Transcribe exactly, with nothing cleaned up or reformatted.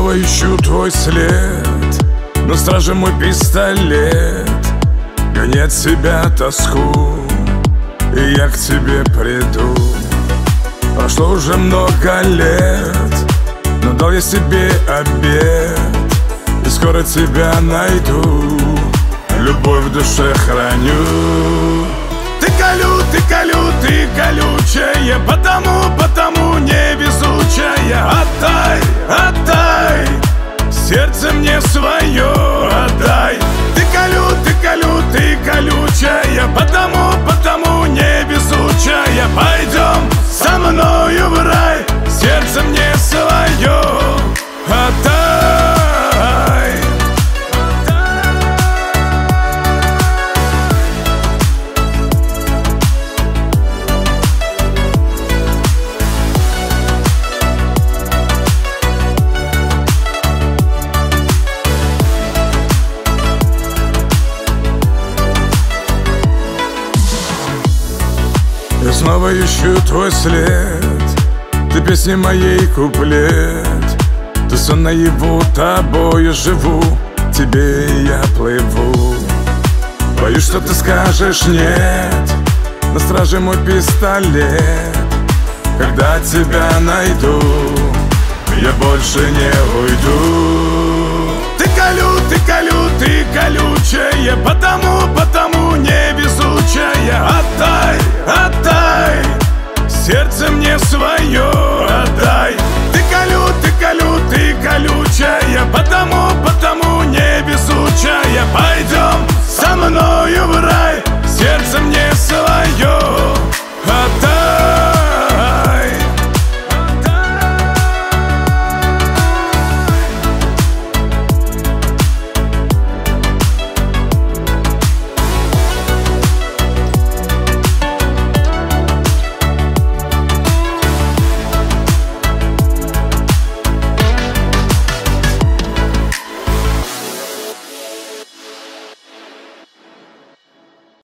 снова ищу твой след, на страже мой пистолет гонит себя тоску, и я к тебе приду. Прошло уже много лет, но дал я себе обет, и скоро тебя найду, любовь в душе храню. Ты колю, ты колю, ты колючая, потому, потому невезучая. Отдай, отдай, сердце мне свое отдай. Ты колю, ты колю, ты колючая, потому, потому невезучая. Пойдем со мною в рай, сердце мне свое отдай. Я снова ищу твой след, ты песни моей куплет. Ты сон наяву, тобою живу, тебе я плыву. Боюсь, что ты скажешь нет, на страже мой пистолет. Когда тебя найду, я больше не уйду. Ты колю, ты колю, ты колючая,